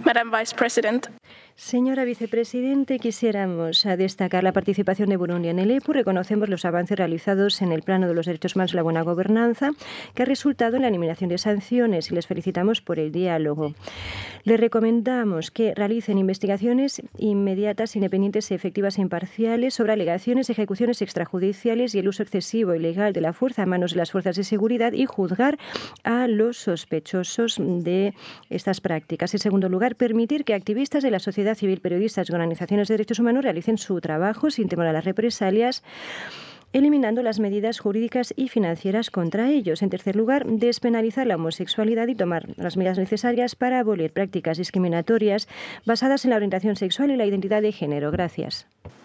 Madam Vice President. Señora vicepresidente, quisiéramos destacar la participación de Burundi en el EPU. Reconocemos los avances realizados en el plano de los derechos humanos y la buena gobernanza, que ha resultado en la eliminación de sanciones, y les felicitamos por el diálogo. Les recomendamos que realicen investigaciones inmediatas, independientes, efectivas e imparciales sobre alegaciones de ejecuciones extrajudiciales y el uso excesivo e ilegal de la fuerza a manos de las fuerzas de seguridad, y juzgar a los sospechosos de estas prácticas. En segundo lugar, permitir que activistas de la sociedad civil, periodistas y organizaciones de derechos humanos realicen su trabajo sin temor a las represalias, eliminando las medidas jurídicas y financieras contra ellos. En tercer lugar, despenalizar la homosexualidad y tomar las medidas necesarias para abolir prácticas discriminatorias basadas en la orientación sexual y la identidad de género. Gracias.